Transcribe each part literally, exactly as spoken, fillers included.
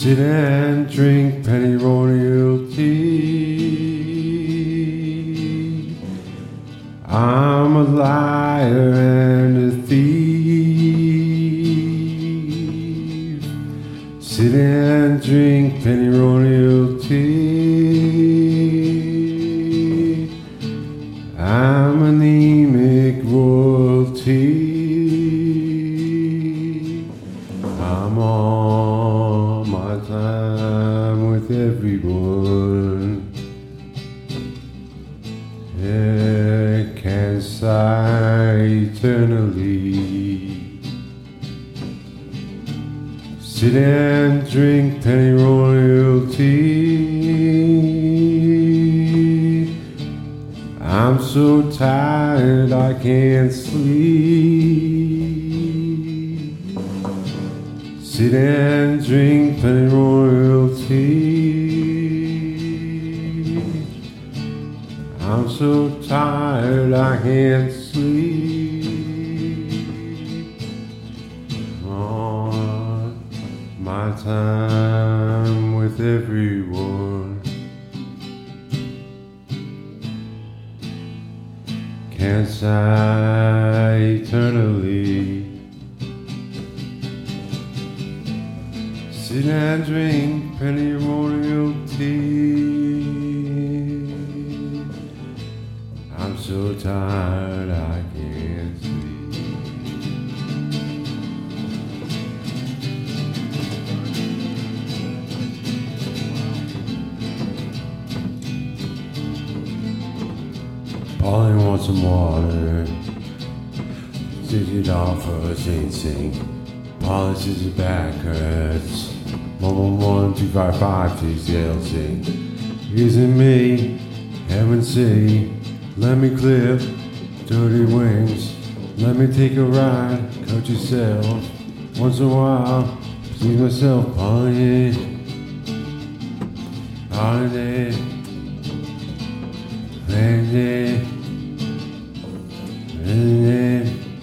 Sit and drink pennyroyal tea. I'm a liar and a thief. Sit and drink pennyroyal tea. I'm anemic royalty. I'm on my time with everyone. It can't sigh eternally. Sit and drink pennyroyal tea. I'm so tired I can't sleep. Sit and drink pennyroyal tea. I'm so tired I can't sleep. On my time with everyone. Can't sigh eternally. Sit and drink pennyroyal tea. I'm so tired I can't sleep. Pauline wants some water. Six it off for a sing sing. Pauline says her back hurts. One one one two five five two zero sing. Isn't me, heaven see. Let me clip dirty wings. Let me take a ride, coach yourself. Once in a while, please myself, Pauline. Holiday, Wednesday, Wednesday.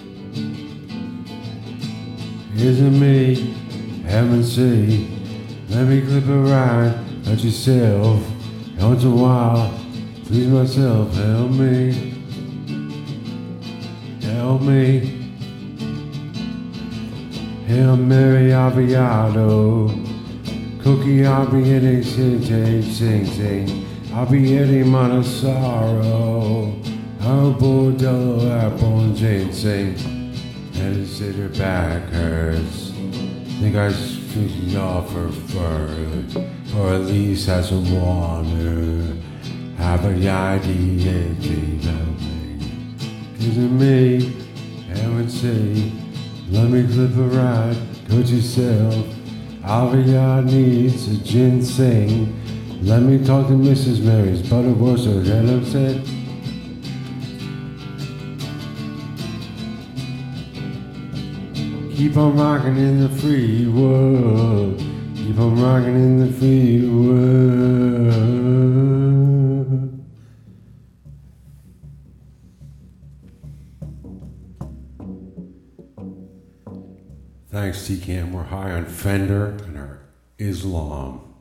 Isn't me, heaven see. Let me clip a ride, coach yourself. Once in a while, please myself, help me, help me. Hail Mary Aviado, cookie I'll be eating, sing, sing, sing, sing. I'll be eating Montessaro, oh bordello, apple and ginseng. And said her back hurts. Think I should offer for, or at least have some water. Have a idea and dream of me. Cause of me, heaven say, let me clip a ride, coach yourself. Aviad needs a ginseng. Let me talk to Missus Mary's Butterworth, or head upset. Keep on rocking in the free world. Keep on rocking in the free world. Thanks, T-Cam. We're high on Fender and our Islam.